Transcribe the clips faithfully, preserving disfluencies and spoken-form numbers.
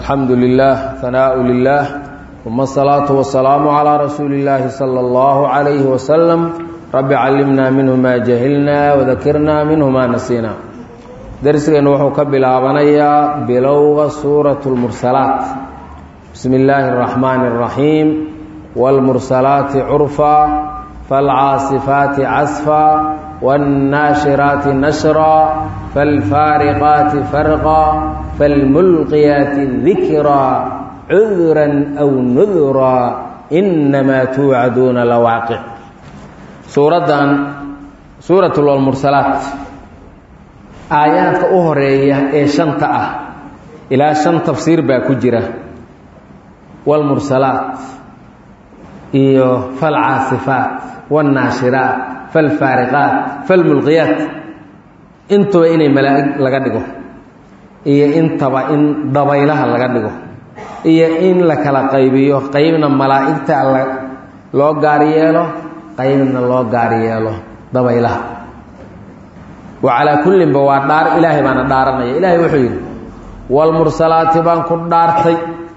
الحمد لله ثناء لله ثم الصلاة والسلام على رسول الله صلى الله عليه وسلم رب علمنا منه ما جهلنا وذكرنا منه ما نسينا درسنا وحو كبلابنيا بلوغ سورة المرسلات بسم الله الرحمن الرحيم والمرسلات عرفا فالعاصفات عصفا والناشرات نشرا فالفارقات فرقا فالملقيات ذكرا عذرا أو نذرا إنما توعدون لواقع سورة سورة المرسلات آيات أهرية إيه شنطة إلى شن تفسير باكجرة والمرسلات إيه فالعاصفات والناشرات فالفارقات فالملقيات انتو إني ملائك لغدقو إيه انتبا إن ضبيلها لغدقو إيه إن لكلا قيبيو قيبنا ملائكة لو غاريالو قيبنا لو غاريالو ضبيلها وعلى كل بوادار إلهي بانا دارنا إلهي وحيد والمرسلات بان كن دارتي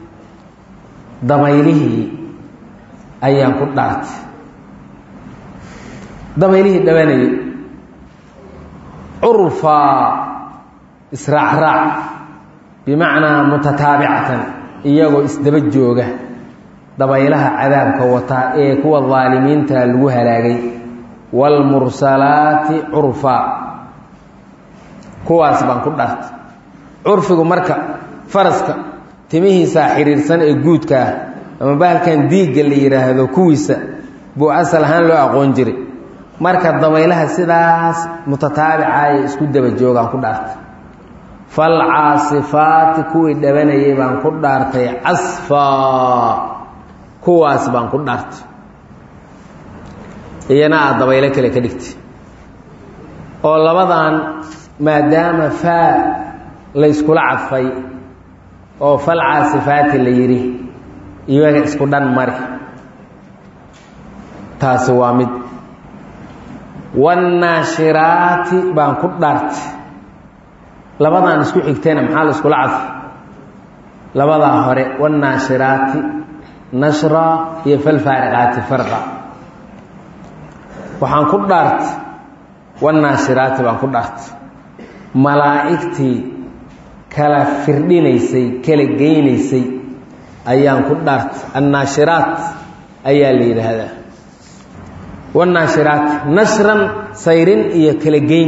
ضبيله أيام كن دارت ضبيله دواني عرفا إسراع راع بمعنى متتابعة إيagoo isdaba jooga dabaylaha cadaabka wata ee kuwa dhaalimiinta lagu halaagay wal mursalaati urfa kuwaas baan ku dhart urfigu marka faraska timihiisa xiriirsan ee guudka ama bahalkan diiga la yiraahdo kuwiisa buu asal ahaan loo aqoon jiray marka dabaylaha sidaas mutataabica isku daba joogaan ku dhart فالعاصفات كوي دبنيه بان ku dhaartay asfa kuwaas baan ku dhaartay iyana dabaylo kale ka dhigtay oo labadan maadaama fa la isku lacafay oo falcaasifaat la yiri iyaga isku dhan mari taas waa mid wan nashirati baan ku dhaartay labadan isku xigteena maxaa la isku lacaf labada hore wan nashirati nashra iyo fal faariqati farqa waxaan ku dhaart wan nashirati baan ku dhaart malaa'ikti kala firdhinaysay kala geynaysay ayaan ku dhaart an nashirat ayaa la yiraahdaa wan nashirat nashran sayrin iyo kala geyn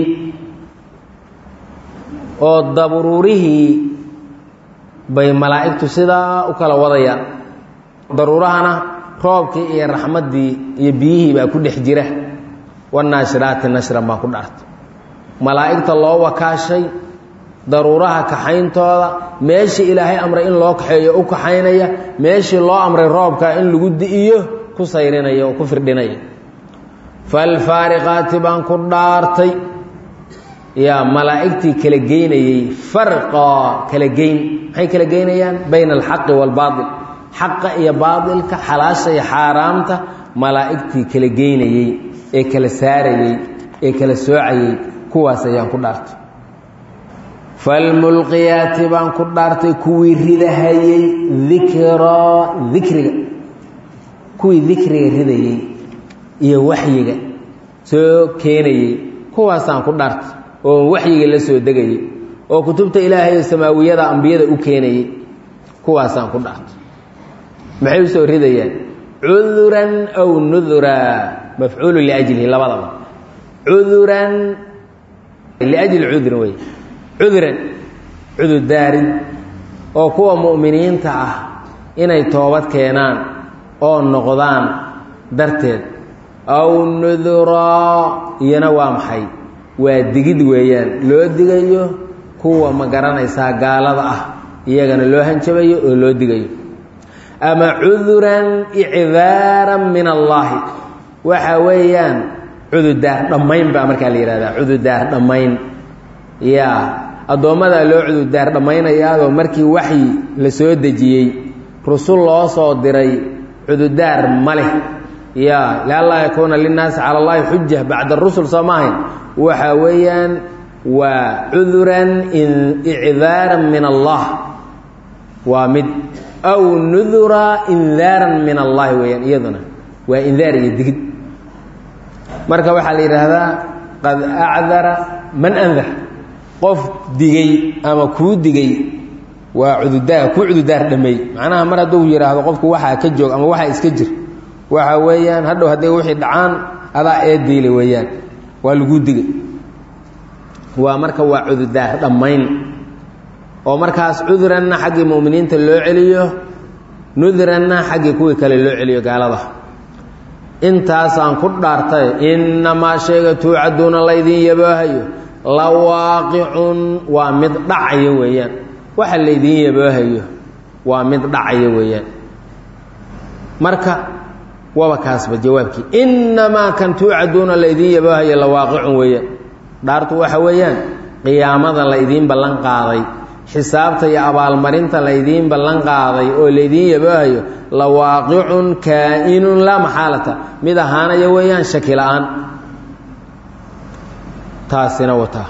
oo daruurihii bay malaa'iktu sidaa u kala wadayaan daruurahana roobkii iyo raxmadii iyo biyihii baa ku dhex jira wanaashiraati nashran baa ku dhaartay malaa'ikta loo wakaashay daruuraha kaxayntooda meeshii ilaahay amray in loo kaxeeyo u kaxaynaya meeshii loo amray roobka in lagu di'iyo ku sayrinaya oo ku firdhinaya falfaariqaati baan ku dhaartay يا ملائكتي كلا جيني فرقا كلا جين هي كلا جينيان بين الحق والباطل حق يا باطل كحلاش يا حرامته ملائكتي كلا جيني اي كلا ساري اي كلا سوعي كواس يان كدارت فالملقيات بان كدارت كوي ريدهاي ذكرى ذكرى كوي ذكرى ريدهاي يا وحيغا سو كيني كواسان كدارت oo waxyiga la soo degay oo kutubta ilaahay samaawiyada ambiyada u keenay kuwaasaan ku dhaartay maxay soo ridayaan udhuran aw nudhura maf'uul li ajli labadaba udhuran li ajli udhur way udhuran udhudaarin oo kuwa muuminiinta ah inay toobad keenaan oo noqdaan darteed aw nudhura iyana waa maxay waa digid weeyaan loo digayo kuwa ma garanaysa gaalada ah iyagana loo hanjabayo oo loo digayo ama udhuran i'dharan min Allah waxa weeyaan ududaar dhamayn ba marka la yiraahdaa ududaar dhamayn ya adoomada loo ududaar dhamaynayado markii waxyi la soo dajiyay rasuul loo soo diray ududaar male ya la la yakuna linnas ala Allah hujja ba'da ar-rusul samahin waxa weeyaan وعذرا إعذارا من الله ومد أو نذرا إنذارا من الله ويان إيضنا وإنذار يدقد مركا وحال هذا قد أعذر من أنذر قف دقي أما كود دقي وعدودار كو عدودار دمي معناها مرة دو يرى هذا قفك وحا كجوك أما وحا إسكجر وحا ويان هدو هدي وحي دعان هذا إيدي لي ويان والقود دقي ومركا وعدودار دمين ومركاس عذرنا حق المؤمنين تلو عليه نذرنا حق كوي كلا لو عليه قال الله intaasaan ku dhaartay innamaa shayga tuucaduuna laydin yabaahayo lawaaqicun waa mid dhacaya weeyaan waxa laydin yabaahayo waa mid dhacaya weeyaan marka waba kaasba jawaabkii innamaa kan tuucaduuna laydin yabaahayo lawaaqicun weeyaan dhaartu waxa weeyaan qiyaamada laydin ballan qaaday xisaabta iyo abaalmarinta laydin ballan qaaday oo laydin yabaahayo lawaaqicun kaa'inun laa maxaalata mid ahaanaya weeyaan shaki la'aan taasina wataa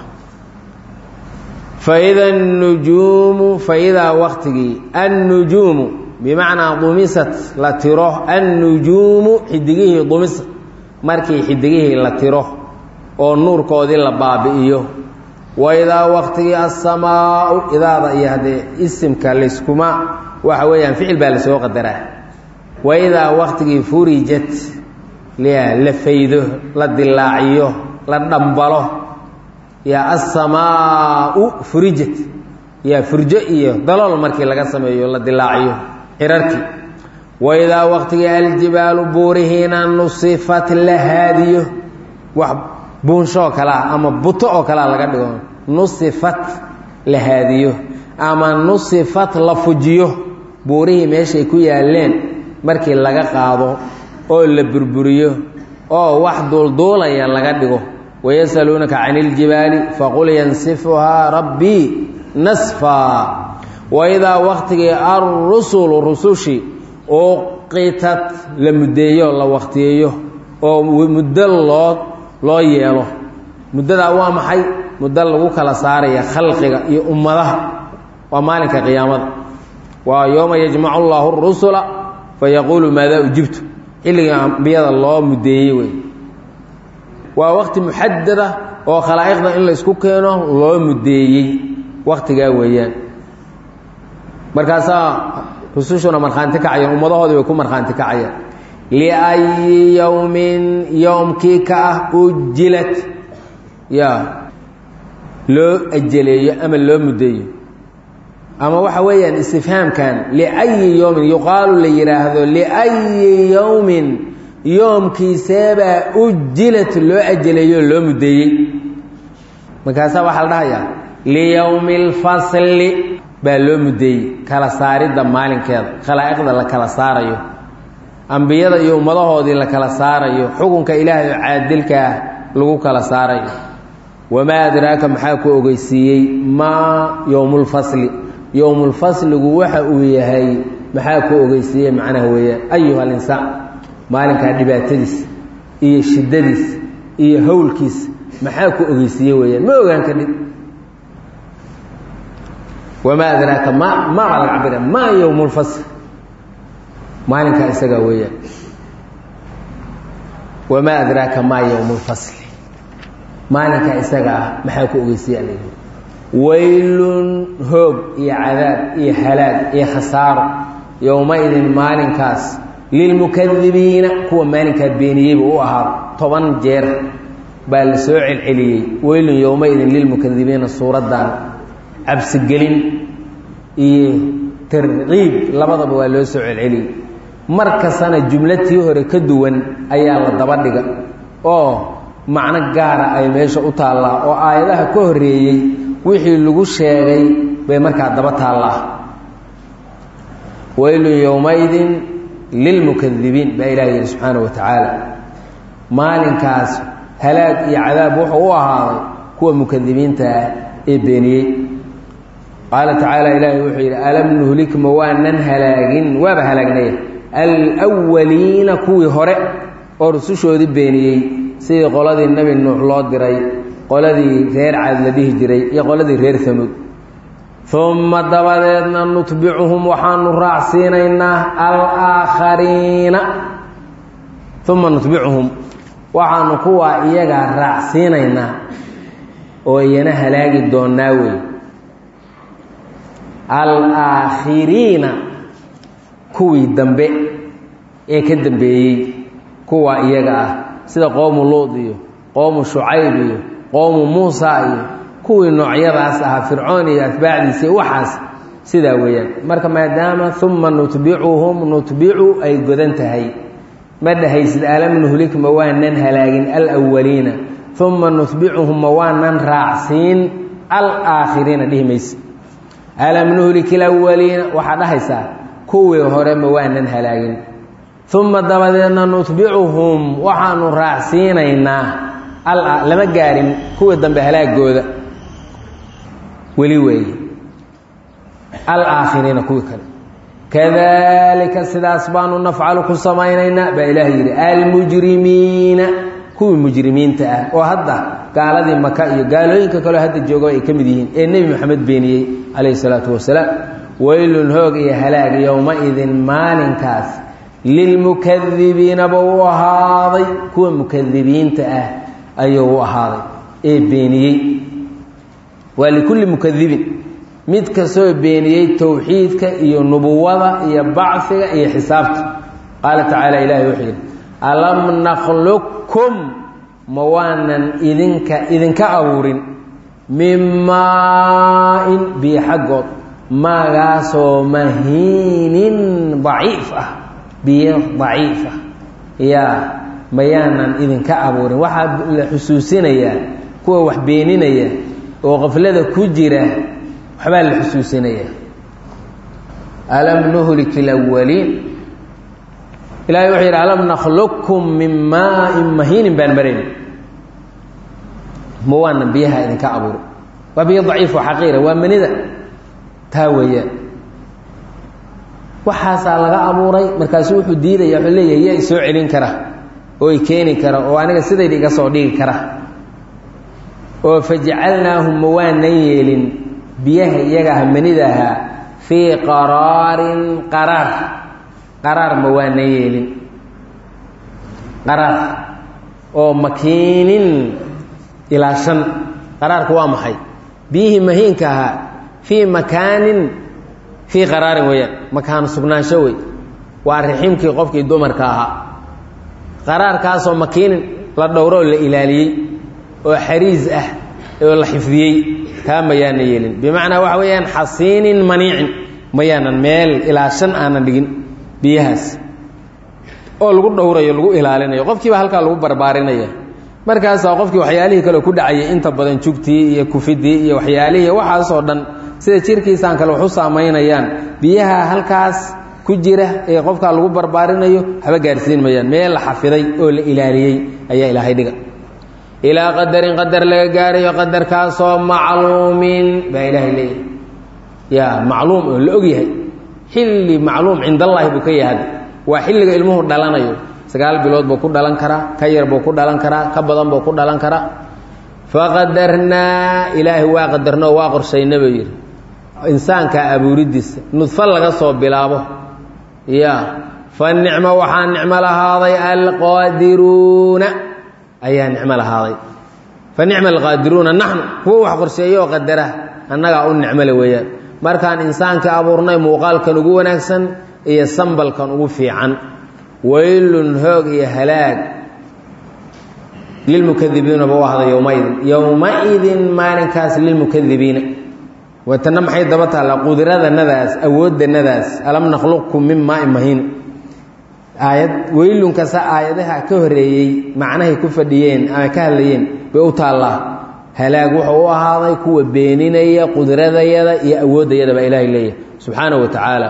faida nujuumu faidaa waqtigii annujuumu bimacnaa dumisat la tiro annujuumu xidigihii dumisa markii xidigihii la tiro oo nuurkoodii la baabi'iyo waidaa waqtigii asamaau idaada iyo haddee isimka layskuma waxa weeyaan ficil baa lasoo qadaraa waidaa waqtigii furijat la faydo la dilaaciyo la dhambalo yaa asamaau furijat yaa furjo iyo dalool markii laga sameeyo la dilaaciyo cirarkii waidaa waqtigii aljibaalu buurihiina nusifat la haadiyo wax buunshoo kalea ama buto oo kalea laga dhigo nusifat la haadiyo ama nusifat la fujiyo buurihii meeshay ku yaaleen markii laga qaado oo la burburiyo oo wax duulduulaya laga dhigo wayasaluunaka cani iljibaali faqul yansifuhaa rabbii nasfaa waidaa waqtigii arrusulu rusushii uqitat la muddeeyo la waqtiyeeyo oo muddo loo loo yeelo muddadaa waa maxay muddo lagu kala saaraya khalqiga iyo ummadaha waa maalinka qiyaamada waa yooma yajmacu allahu arusula fayaquulu maadaa ujibtu xilliga ambiyada loo muddeeyey wey waa waqti muxadada oo khalaa'iqda in la isku keeno loo muddeeyey waqtigaa weeyaan markaasaa rusushuna markhaanti kacayaan ummadahoodii way ku markhaanti kacayaan liayi yowmin yowmkii ka ah ujilat ya loo ajeleeyo ama loo muddeeyo ama waxa weeyaan istifhaamkan liayi yowmin yuqaalu la yidhaahdo liayi yowmin yoomkiiseebaa ujilat loo ajeleeyo loo muddeeyey markaasaa waxaa la dhahayaa liyowmi lfasli baa loo muddeeyey kala saaridda maalinkeeda khalaa'iqda la kala saarayo ambiyada iyo ummadahoodii la kala saarayo xukunka ilaahay oo caadilka ah lagu kala saarayo wamaa adraaka maxaa ku ogeysiiyey maa yowmulfasli yowmulfasligu waxa uu yahay maxaa ku ogeysiiyey macnaha weeyaan ayuha alinsaan maalinkaa dhibaatadiisa iyo shiddadiisa iyo howlkiisa maxaa ku ogeysiiyey weeyaan ma ogaan kadhib wamaa adraaka ma maa baa laga cabira maa yowmulfasl maalinkaa isagaa weeyaan wamaa adraaka maa yowmulfasli maalinkaa isaga ah maxaa ku ogeysiiya la yidhi waylun hoog iyo cadaab iyo halaag iyo khasaaro yowmaidin maalinkaas lilmukadibiina kuwa maalinkaa beeniyeyba u ahaa toban jeer baa la soo celceliyey waylun yowmaidin lilmukadibiina suuraddan cabsigelin iyo tarqiib labadaba waa loo soo celceliyey mar kastana jumlatii hore ka duwan ayaa la daba dhiga oo macno gaara ay meesha u taallaa oo aayadaha ka horreeyey wixii lagu sheegay bay markaa daba taallaa waylun yowmaidin lilmukadibiin baa ilaah yidhi subxaana wa tacaala maalinkaas halaag iyo cadaab wuxuu u ahaaday kuwa mukadibiinta ah ee beeniyey qaala tacaala ilaahay wuxuu yidhi alam nuhlik ma waanan halaagin waaba halaagnay alwaliina kuwii hore oo rusushoodii beeniyey sidii qoladii nebi nuux loo diray qoladii reer caad la dhihi jiray iyo qoladii reer hamuud uma dabadeedna nutbicuhum waxaanu raacsiinaynaa alaakhariina uma nutbicuhum waxaanu kuwaa iyagaa raacsiinaynaa oo iyana halaagi doonnaa wey alaakhiriina kuwii dambe ee ka dambeeyey kuwa iyaga ah sida qowmu luud iyo qowmu shucayb iyo qowmu muusa iyo kuwii noocyadaas ahaa fircoon iyo atbaacdiisa waxaas sidaa weeyaan marka maadaama uma nutbicuhum nutbicu ay godan tahay ma dhahaysid alam nuhlik ma waanan halaagin alawaliina uma nutbicuhum ma waanan raacsiin alaakhiriina dhihi mayse alam nuhlik alawaliina waxaa dhahaysaa kuwii hore ma waanan halaagin uma dabadeedna nutbicuhum waxaanu raacsiinaynaa lama gaarin kuwii dambe halaagooda weli weeye alaakhiriina kuwii kale kadalika sidaas baanu nafcalu ku samaynaynaa baa ilaah yidhi almujrimiina kuwii mujrimiinta ah oo hadda gaaladii maka iyo gaalooyinka kaleo hadda jooga ay ka mid yihiin ee nebi moxamed beeniyey calayhi salaatu wasalaam waylun hoog iyo halaag yowma-idin maalinkaas lilmukadibiina ba u ahaaday kuwa mukadibiinta ah ayuu u ahaaday ee beeniyey waa likulli mukadibin mid kastoo beeniyey towxiidka iyo nubuwada iyo bacfiga iyo xisaabta qaala tacaala ilaahay wuxuu yidhi alam nakhluqkum ma waanan idinka idinka abuurin min maa-in biyo xaggood maagaasoo mahiinin daciif ah biyo daciif ah yaa mayaanan idinka abuurin waxaa la xusuusinayaa kuwa wax beeninaya oo qaflada ku jira waxbaa la xusuusinayaa alam nuhlik alawaliin ilaahay wuxuu yidhi alam nakhluqkum min maa-in mahiinin baan marayn ma waanan biyaha idinka abuurin waa biyo daciif oo xaqiira waa manida taa weeyaan waxaasaa laga abuuray markaasu wuxuu diidaya wuxuu leeyahay yaa isoo celin kara oo i keeni kara oo aniga sidayda iga soo dhigi kara oo fajacalnaahum ma waanan yeelin biyaha iyagaha manida ahaa fii qaraarin qaraar qaraar ma waanan yeelin qaraar oo makiinin ilaa shan qaraarku waa maxay biyihii mahiinka ahaa fii makaanin fii qaraarin weeyaan makaan sugnaansho wey waa riximkii qofkii dumarka ahaa qaraarkaasoo makiinin la dhowro oo la ilaaliyey oo xariis ah oo la xifdiyey taa mayaana yeelin bimacnaa waxa weeyaan xasiinin maniicin mayaanan meel ilaa shan aanan dhigin biyahaas oo lagu dhowrayo lagu ilaalinayo qofkiiba halkaa lagu barbaarinaya markaasaa qofkii waxyaalihii kale ku dhacayay inta badan jugtii iyo kufidii iyo waxyaalihii waxaasoo dhan sida jirkiisaan kale wax u saamaynayaan biyaha halkaas ku jira ee qofkaa lagu barbaarinayo waxba gaarsiin mayaan meel la xafiday oo la ilaaliyey ayaa ilaahay dhiga ilaa qadarin qadar laga gaarayo qadarkaasoo macluumin baa ilaahay leeyahay yaa macluum oo la og yahay xilli macluum cindallaahi buu ka yahay waa xilliga ilmuhu dhalanayo sagaal bilood buu ku dhalan karaa ka yar buu ku dhalan karaa ka badan buu ku dhalan karaa faqadarnaa ilaahay waa qadarno waa qorshayna buu yidhi insaanka abuuridiisa nudfo laga soo bilaabo ya fa nicmo waxaa nicmo lahaaday alqaadiruuna ayaa nicmo lahaaday fa nicma alqaadiruuna naxnu kuwa wax qorsheeyo oo qadara annagaa u nicmole weeyaan markaan insaanka abuurnay muuqaalkan ugu wanaagsan iyo sambalkan ugu fiican waylun hoog iyo halaag lilmukadibiina ba u ahda yowmaidin yowma-idin maalinkaas lilmukadibiina watana maxay daba taallaa qudradanadaas awooddanadaas alam nakhluqkum min maa-in mahiin aayad weylunkasa aayadaha ka horeeyey macnahay ku fadhiyeen ama ka hadlayeen bay u taallaa halaag wuxuu u ahaaday kuwa beeninaya qudradayada iyo awooddayada baa ilaahay leeyahay subxaanahu wa tacaala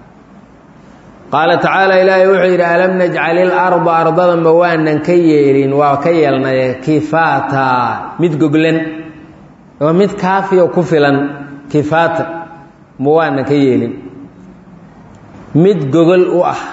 qaala tacaala ilaahay wuxuu yidhi alam najcal ilarda ardada ma waanan ka yeelin waa ka yeelnay kifaata mid goglan oo mid kaafiyo ku filan kifaata ma waanan ka yeelin mid gogol u ah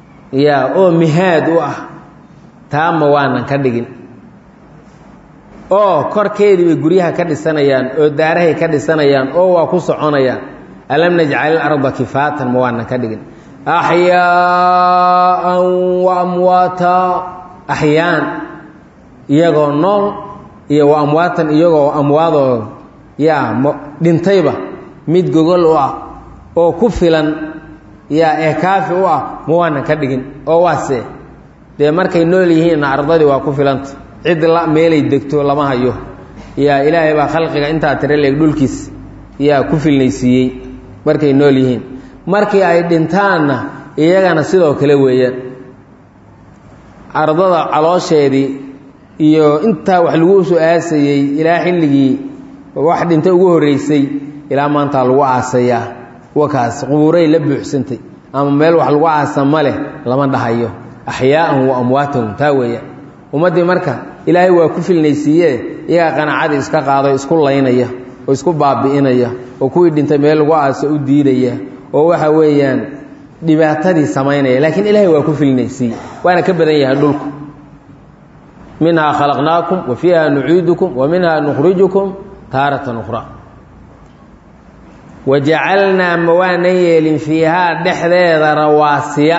yaa oo mihaad u ah taa ma waanan ka dhigin oo korkeedii bay guryaha ka dhisanayaan oo daarahay ka dhisanayaan oo waa ku soconayaan alam najcal al-arda kifaatan ma waanan ka dhigin axyaa'an wa amwaata axyaan iyagoo nool iyo wa amwaatan iyagoo amwaadoo yaa dhintayba mid gogol u ah oo ku filan yaa ee kaafi u ah ma waanan ka dhigin oo waase dee markay nool yihiinna ardadii waa ku filanta cid la meelay degto lama hayo yaa ilaahay baa khalqiga intaa tira leeg dhulkiis yaa ku filnaysiiyey markay nool yihiin markii ay dhintaanna iyagana sidoo kale weeyaan ardada caloosheedii iyo intaa wax lagu soo aasayey ilaa xilligii wax dhintay ugu horreysay ilaa maanta lagu aasayaa wakaas qubuuray la buuxsantay ama meel wax lagu aasa ma leh lama dhahayo axyaa'an wa amwaatan taa weeyaan ummaddii marka ilaahay waa ku filnaysiiyee iyagaa qanaacadii iska qaaday isku laynaya oo isku baabi'inaya oo kuwii dhintay meel lagu aaso u diidaya oo waxa weeyaan dhibaatadii samaynaya laakiin ilaahay waa ku filnaysiiye waana ka badan yahay dhulku minhaa khalaqnaakum wa fiiha nuciidukum wa minhaa nukhrijukum taaratan ukhraa wajacalnaa ma waanan yeelin fiihaa dhexdeeda rawaasiya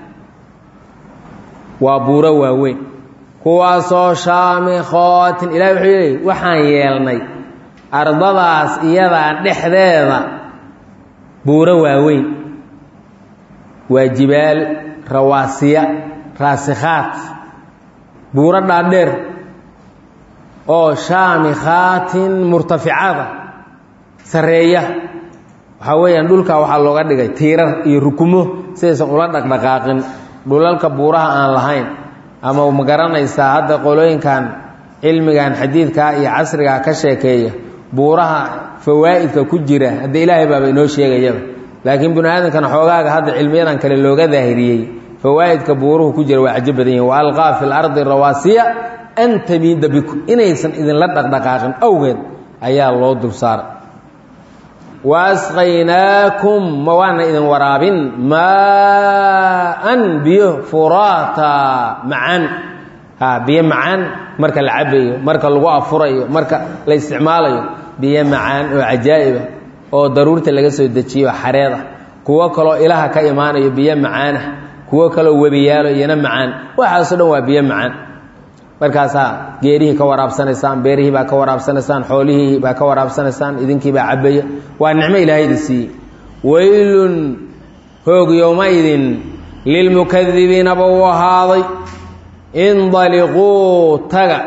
waa buuro waaweyn kuwaasoo shaamikhootin ilahi wuxuu yidhi waxaan yeelnay ardadaas iyadaa dhexdeeda buuro waaweyn waa jibaal rawaasiya raasikhaat buuro dhaadheer oo shaamikhaatin murtaficada sarreeya waxaa weeyaan dhulka waxaa looga dhigay tiirar iyo rukumo sidaysan ula dhaqdhaqaaqin dhulalka buuraha aan lahayn ama ma garanaysaa hadda qolooyinkan cilmigan xadiidkaa iyo casrigaa ka sheekeeya buuraha fawaa'idka ku jira hadda ilaahay baaba inoo sheegayaba laakiin bini aadamkana xoogaaga hadda cilmiyadan kale looga daahiriyey fawaa'idka buuruhu ku jira waa cajo badan yihin wa alqaa fi lardi rawaasiya an tamiida bikum inaysan idinla dhaqdhaqaaqin awgeed ayaa loo dul saaray wa asqaynaakum ma waana idin waraabin maa-an biyo furaata macaan ha biyo macaan marka la cabayo marka lagu afurayo marka la isticmaalayo biyo macaan oo cajaa'iba oo daruurta laga soo dejiyo xareed ah kuwo kaloo ilaha ka imaanayo biyo macaanah kuwo kaloo webiyaalo iyana macaan waxaasoo dhan waa biyo macaan markaasaa geerihii ka waraabsanaysaan beerihii baa ka waraabsanaysaan xoolihii baa ka waraabsanaysaan idinkii baa cabaya waa nicmo ilaahayda siiyey waylun hoog yowmaidin lilmukadibiina ba u ahaaday indaliquu taga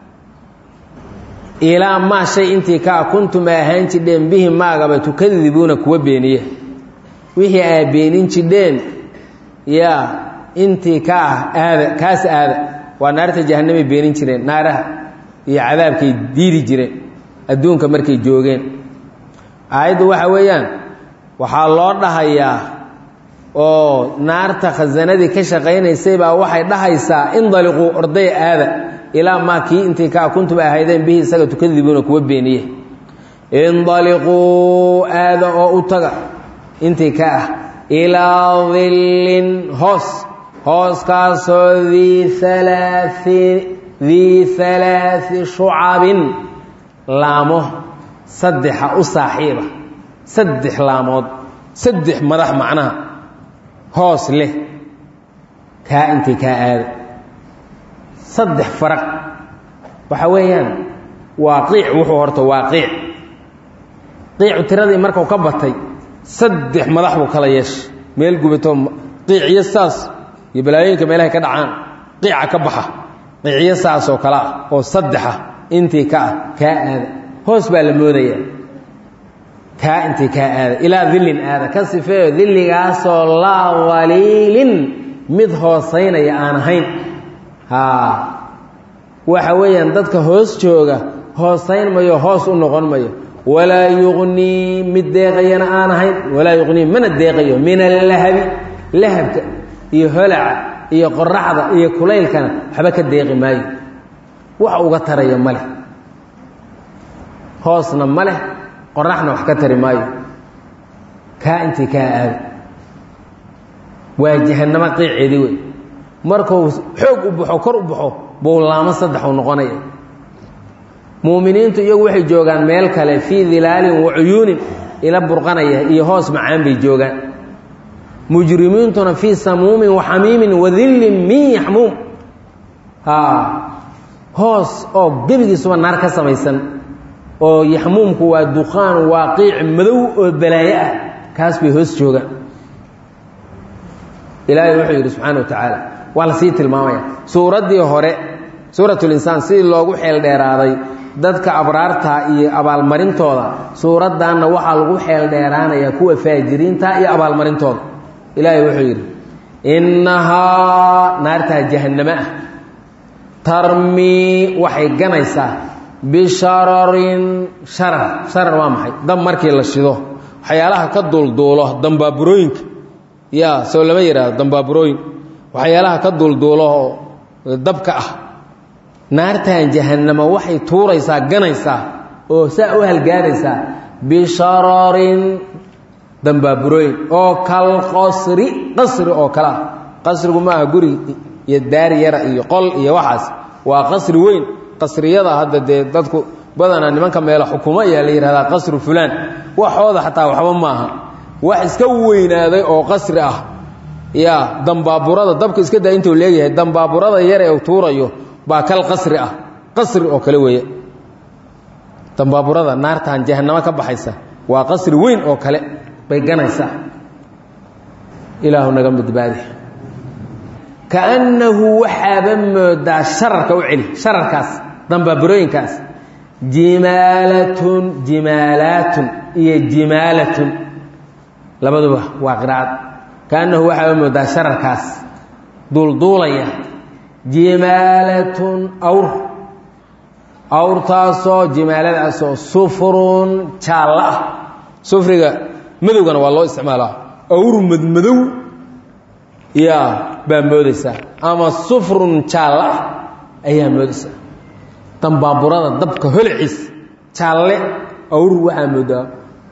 ilaa maa shay intii kaa kuntum ahaan jidheen bihi maagaba tukadibuuna kuwa beeniya wixii aa beenin jidheen yaa intii ka ah aada kaas aada waa naarta jahannamay beenin jireen naaraha iyo cadaabkay diidi jireen adduunka markay joogeen aayaddu waxa weeyaan waxaa loo dhahayaa oo naarta khasanadii ka shaqaynaysay baa waxay dhahaysaa indaliquu orday aada ilaa maa kii intii kaa kuntum ahaydeen bihi isaga tukadibuuna kuwa beeniye indaliquu aada oo u taga intii ka ah ilaa dillin hoos hooskaasoo dii alaai dii halaai shucabin laamo saddexa u saaxiiba saddex laamood saddex madax macnaha hoos leh kaa intii kaa aada saddex faraq waxa weeyaan waa qiic wuxuu horta waa qiic qiicu tiradii markuu ka batay saddex madax buu kala yeeshay meel gubatoo qiiciyo saas iyo balaayooyinka meelahay ka dhacaan qiica ka baxa qiiciyo saas oo kale ah oo saddexa intii ka ah kaa aada hoos baa la moodayaa kaa intii kaa aada ilaa dillin aada ka sifeeyo dilligaasoo laa waliilin mid hoosaynaya aan ahayn haa waxa weeyaan dadka hoos jooga hoosayn mayo hoos u noqon mayo walaa yuqnii mid deeqayana aan ahayn walaa yuqnii mana deeqayo min allahabi lahabka iyo holaca iyo qoraxda iyo kulaylkana waxba ka deeqi maayo wax uga taraya ma leh hoosna ma leh qoraxna wax ka tari maayo kaa intii kaa aada waa jahannamo qiiceedii wey markuu xoog u baxo kor u baxo buu laamo saddex u noqonaya mu'miniintu iyagu waxay joogaan meel kale fii dilaalin wa cuyuunin ila burqanaya iyo hoos macaan bay joogaan mujrimiintuna fii samuumin wa xamiimin wa dillin min yaxmuum haa hoos oo gebigiisuba naar ka samaysan oo yaxmuumku waa duqaan waaqiic madow oo balaayo ah kaas bay hoos joogaan ilaahay wuxuu yidhi subxaana wa tacaala waa la sii tilmaamaya suuraddii hore suuratulinsaan sidii loogu xeel dheeraaday dadka abraarta iyo abaalmarintooda suuraddanna waxaa lagu xeel dheeraanayaa kuwa faajiriinta iyo abaalmarintooda ilaahay wuxuu yidhi innahaa naartaa jahanname ah tarmii waxay ganaysaa bishararin sharar sharar waa maxay dab markii la shido waxyaalaha ka duulduulo dambaaburooyinka yaa soo lama yidhaahdo dambaaburooyin waxyaalaha ka duulduulo oo dabka ah naartan jahannama waxay tuuraysaa ganaysaa oo saa u halgaaraysaa bishararin dambaaburooyin oo kal qasri qasri oo kale ah qasrigu ma aha guri iyo daari yara iyo qol iyo waxaas waa qasri weyn qasriyada hadda dee dadku badanaa nimanka meelo xukumo ayaa la yidhahdaa qasru fulaan waxooda xataa waxba maaha wax iska weynaaday oo qasri ah yaa dambaaburada dabka iska daa intuu leeyahay dambaaburada yar ee uu tuurayo baa kal qasri ah qasri oo kale weeye dambaaburada naartan jahannamo ka baxaysa waa qasri weyn oo kale bay ganaysaa ilaahu naga badbaadi kaannahu waxaaba moodaa shararka u celi shararkaas dambaaburooyinkaas jimaalatun jimaalaatun iyo jimaalatun labaduba waa qiraacad kaannahu waxaaba moodaa shararkaas duulduulaya jimaalatun awr awrtaasoo jimaaladaasoo sufrun jaallo ah sufriga madowgana waa loo isticmaalaa awr madmadow yaa baa moodaysaa ama sufrun jaallo ah ayaa moodaysaa dambaaburada dabka holciis jaalle awr waxaa moodaa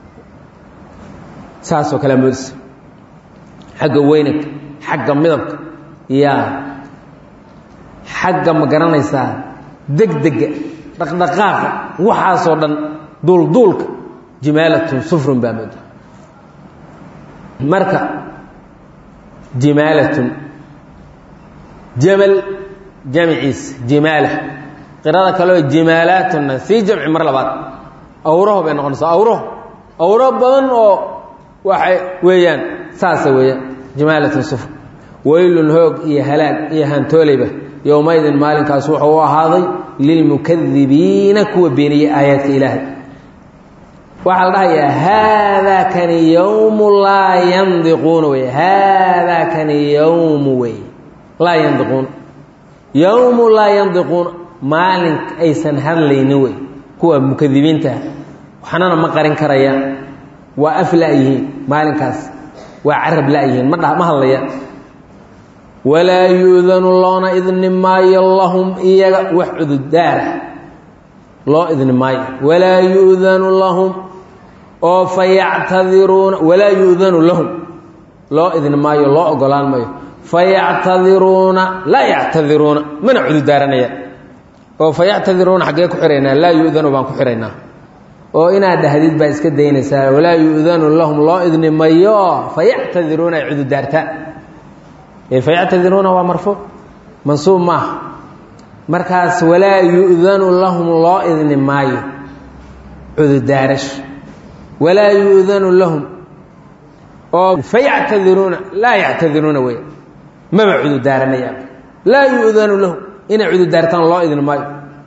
saasoo kalea moodaysa xagga weynanka xagga midabka yaa xagga ma garanaysaa degdega dhaqdhaqaaqa waxaasoo dhan duulduulka jimaalatun sufrun baa moodaa marka jimaalatun jamal jamciis jimaala qirada kaleo jimaalaatunna sii jamci mar labaad awraho bay noqonaysaa awraho awro badan oo waxay weeyaan saasa weeyaan jimaalatun sufr waylun hoog iyo halaag iyo hantoolayba yowmaydin maalinkaas wuxuu u ahaaday lilmukadibiina kuwa beeniyey aayaadka ilaahay waxaa la dhahayaa haadaa kani yowmu laa yandiquuna wey haadaa kani yowmu wey laa yandiquuna yowmu laa yandiquuna maalin aysan hadlaynin wey kuwa mukadibiintaah waxnana ma qarin karayaan waa af la-yihiin maalinkaas waa carab la-yihiin ma dha ma hadlayaan walaa yu'danu loona idni maayo lahum iyaga wax cududaara loo idni maayo walaa yu'danu lahum oo fa yactadiruuna walaa yu'danu lahum loo idni maayo loo ogolaan maayo fa yactadiruuna laa yactadiruuna mana cududaaranayaan oo fa yactadiruuna xaggee ku xiraynaa laa yu'danu baan ku xiraynaa oo inaad dhahdid baa iska daynaysaa walaa yu'danu lahum loo idni mayo fa yactadiruuna ay cududaartaan fayactadiruuna waa marfuuc mansuub maaha markaas walaa yu'danu lahum loo idni maayo cududaarasho walaa yu'danu lahum oo fayactadiruuna laa yactadiruuna wey maba cududaaranayaan laa yu'danu lahum inay cududaartaan loo idni maayo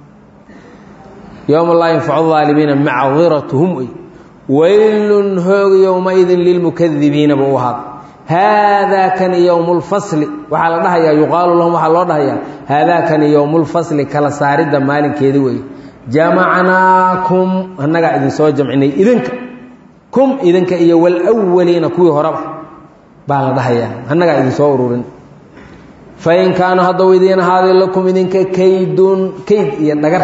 yowma laa yanfacu aalimiina macdiratuhum wey waylun hoog yowmaidin lilmukadibiina buu u ahaaday haadaa kani yowmu lfasli waxaa la dhahayaa yuqaalu lahum waxaa loo dhahayaa haadaa kani yowmu lfasli kala saaridda maalinkeedi weeye jamacnaakum annagaa idinsoo jamcinay idinka kum idinka iyo walwaliina kuwii horeba baa la dhahayaa annagaa idinsoo ururin fain kaana haddou idiin ahaaday lakum idinka kaydun kayd iyo dhagar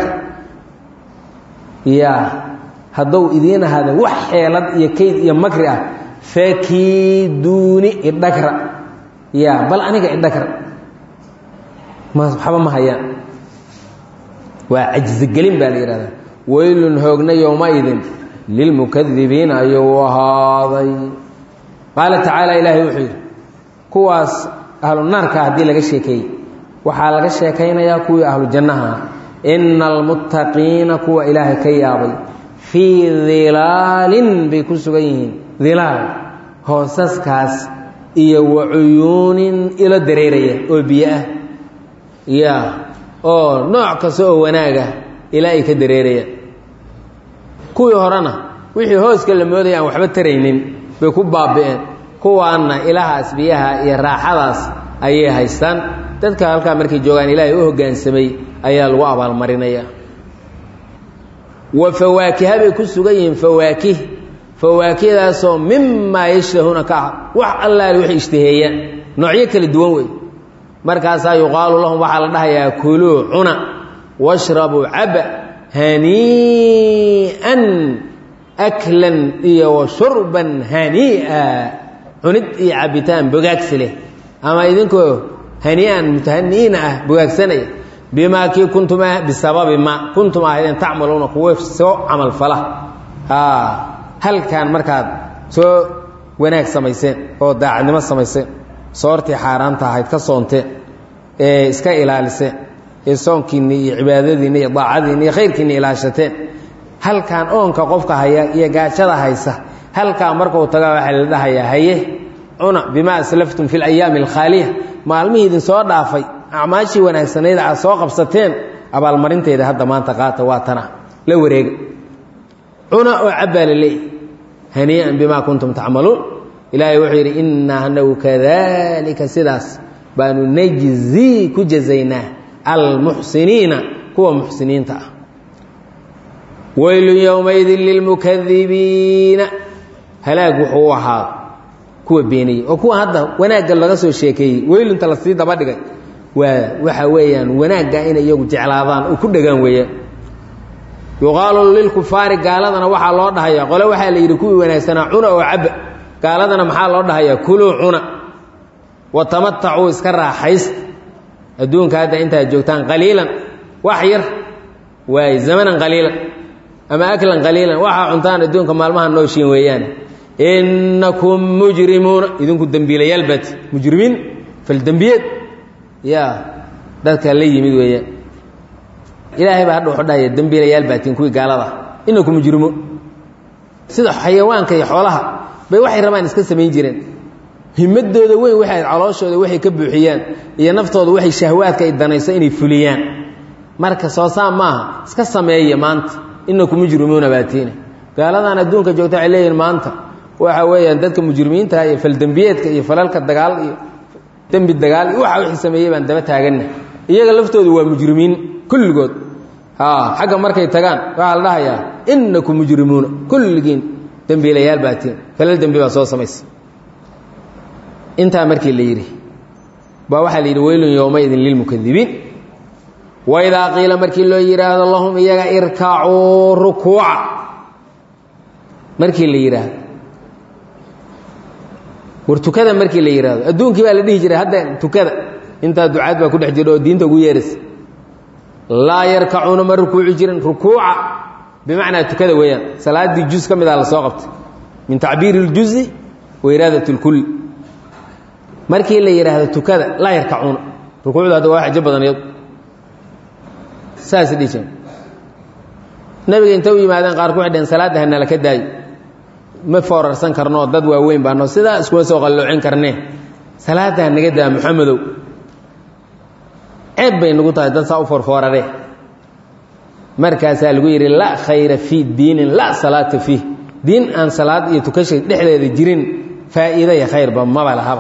ya haddou idiin ahaaday wax xeelad iyo kayd iyo makri ah fakiiduuni idhagra ya bal aniga idhagra ma waxba ma hayaan waa cajzigelin baa la yidhahdaa weylun hoogna yowmaidin lilmukadibiina ayuu ahaaday. qaala tacaala ilaahay wuxuu yidhi kuwaas ahlu naarka haddii laga sheekeeyey waxaa laga sheekaynayaa kuwii ahlu jannaha ina almuttaqiina kuwa ilaahay ka yaabay fii dilaalin bay ku sugan yihiin dilaal hoosaskaas iyo wa cuyuunin ilo dareeraya oo biyo ah ya oo nooc kasta oo wanaaga ilaa ay ka dareerayaan. kuwii horena wixii hooska la moodaya aan waxba taraynin bay ku baabi'een, kuwaanna ilahaas biyaha iyo raaxadaas ayay haystaan. dadka halkaa markay joogaan ilaahay u hoggaansamay ayaa lagu abaalmarinaya. wa fawaakiha bay ku sugan yihiin fawaakih fawaakihdaasoo mimaa yashtahuuna ka ah wax allaale waxay ishtaheeyaan noocyo kala duwan wey. markaasaa yuqaalu lahum waxaa la dhahayaa kuluu cuna washrabuu caba hanii'an aklan iyo wa shurban hanii'a cunid iyo cabitaan bogaagsi leh ama idinkoo hanii'an mutahani'iina ah bogaagsanaya bimaa kii kuntum bisababi ma kuntum ahaydeen tacmaluuna kuwa soo camal fala halkan markaad soo wanaag samayseen oo daacadnimo samayseen soortii xaaraanta ahayd ka soonteen ee iska ilaaliseen ee soonkiinni iyo cibaadadiinni iyo daacadiinni iyo khayrkiinni ilaashateen halkan oonka qofka haya iyo gaajada haysa halkaa markuu taga waxaa la dhahayaa haye cuna bimaa aslaftum fi alayaami alkhaaliya maalmihii idin soo dhaafay acmaashii wanaagsanayd aad soo qabsateen abaalmarinteeda hadda maanta qaata waa tana la wareega cuna oo cabbaa la leeyahy hanii'an bimaa kuntum tacmaluun. ilaahay wuxuu yidhi innaa anagu kadalika sidaas baanu najzii ku jazaynaa almuxsiniina kuwa muxsiniinta ah. weylun yowmaidin lilmukadibiina halaag wuxuu u ahaa kuwa beeniyey oo kuwa hadda wanaagga laga soo sheekeeyey weylunta lasii daba dhigay waa waxa weeyaan wanaagga inay iyagu jeclaadaan oo ku dhegaan weeyaan. yuqaalu lilkufaari gaaladana waxaa loo dhahayaa qole waxaa la yidhi kuwii wanaagsanaa cuna oo cabba, gaaladana maxaa loo dhahayaa kuluu cuna watamatacuu iska raaxaysta adduunka hadda intaad joogtaan qaliilan wax yar waay zamanan qaliilan ama aklan qaliilan waxaa cuntaan adduunka maalmaha nooshiin weeyaan. innakum mujrimuuna idinku dembiilayaal baati mujrimiin faldembiyeed yaa dadka la yimid weeyaan. ilaahay baa hadha wuxuu dhahaya dembiilayaal baatiin kuwii gaalada innakum mujrimuun. sida xayawaanka iyo xoolaha bay waxay rabaan iska samayn jireen, himadooda weyn waxay calooshooda waxay ka buuxiyaan iyo naftooda waxay shahwaadka ay danayso inay fuliyaan. marka soo saam maaha iska sameeya maanta innakum mujrimuuna baatiina. gaaladan adduunka joogta waxay leeyihiin maanta waxa weeyaan dadka mujrimiinta iyo faldembiyeedka iyo falalka dagaal iyo dembi dagaal iyo waxa wixii sameeyey baan daba taaganna. iyaga laftoodu waa mujrimiin kulligood. xagga markay tagaan waxaa la dhahayaa innakum mujrimuuna kulligiin dembiilayaal baatiin falal dembi baa soo samaysa. intaa markii la yidhi baa waxaa la yidhi weylun yowmaidin lilmukadibiin. waidaa qiila markii loo yidhaahdo lahum iyaga irkacuu rukuuca markii la yidhaahdo war tukada markii la yidhaahdo adduunkii baa la dhihi jiray hadda tukada intaa ducaad baa ku dhex jira oo diinta ugu yeeraysa. laa yarkacuuna ma rukuuci jirin rukuuca bimacnaa tukada weeyaan. salaaddii juz ka mid a la soo qabtay min tacbiiri اljuzi wa iraadat اlkulli. markii la yidhaahdo tukada laa yarkacuuna rukuucda hadda waa xajo badan iyadu saas dhihi jireen. nabiga inta u yimaadeen qaar ku xidheen salaadda hanala ka daayo ma foorarsan karno dad waaweyn baano sidaa iskuma soo qalloocin karnee salaadda naga daa muxamedow ceeb bay nagu tahay dad saa u forfoorare. markaasaa lagu yidhi laa khayra fii diinin laa salaata fiih diin aan salaad iyo tukasha dhexdeeda jirin faa'iida iyo khayrba maba lahaba.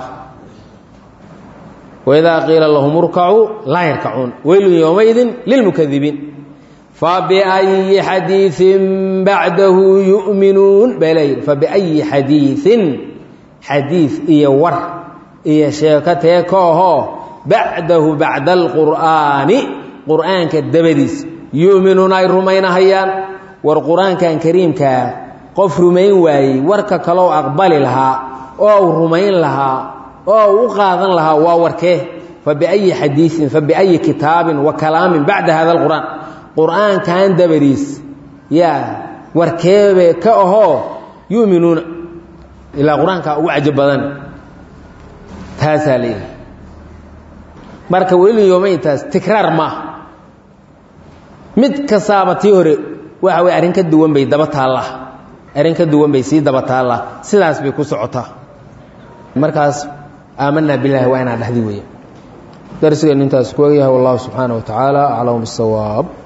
waidaa qiila lahum urkacuu laa yarkacuun weylun yowmaidin lilmukadibiin. fabiأyi xadiiثin bacdahu yu'minuun baa la yidhi fabiأyi xadiiثin xadiid iyo war iyo sheeko teeko ahoo bacdahu bacda alqur'aani qur'aanka dabadiis yu'minuuna ay rumaynahayaan. war qur-aankan kariimkaa qof rumayn waayey warka kaloo aqbali lahaa oo u rumayn lahaa oo u qaadan lahaa waa warkee. fabiأyi xadiiثin fabiأyi kitaabin wa kalaamin bacda hada alqur'aan qur'aankan dabadiis yaa warkeebe ka ahoo yu'minuuna ilaa qur-aanka ugu cajab badan taasaa leeyahay marka weli yoomayntaas tikraar maaha mid kastaaba tii hore waxa way arrin ka duwan bay daba taallaa arrin ka duwan bay sii daba taallaa sidaas bay ku socotaa markaas aamanaa bilaahi waa inaa dhahdi weeye darsigeenu intaas ku ogyahay wallahu subxaana wa tacaala aclamu bisawaab